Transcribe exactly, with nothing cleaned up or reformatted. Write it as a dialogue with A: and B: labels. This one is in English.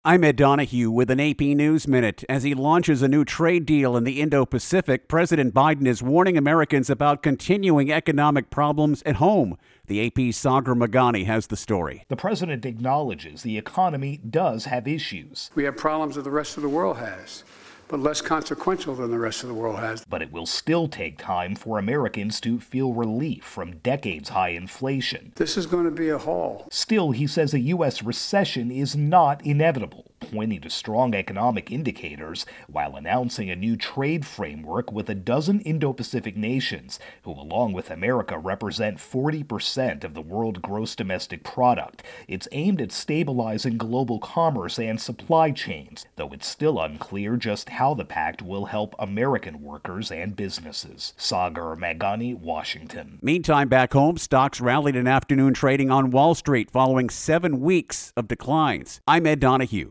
A: I'm Ed Donahue with an A P News Minute. As he launches a new trade deal in the Indo-Pacific, President Biden is warning Americans about continuing economic problems at home. The A P's Sagar Meghani has the story.
B: The president acknowledges the economy does have issues.
C: We have problems that the rest of the world has, but less consequential than the rest of the world has.
B: But it will still take time for Americans to feel relief from decades-high inflation.
C: This is going to be a haul.
B: Still, he says a U S recession is not inevitable, pointing to strong economic indicators while announcing a new trade framework with a dozen Indo-Pacific nations who, along with America, represent forty percent of the world gross domestic product. It's aimed at stabilizing global commerce and supply chains, though it's still unclear just how how the pact will help American workers and businesses. Sagar Meghani, Washington.
A: Meantime, back home, stocks rallied in afternoon trading on Wall Street following seven weeks of declines. I'm Ed Donahue.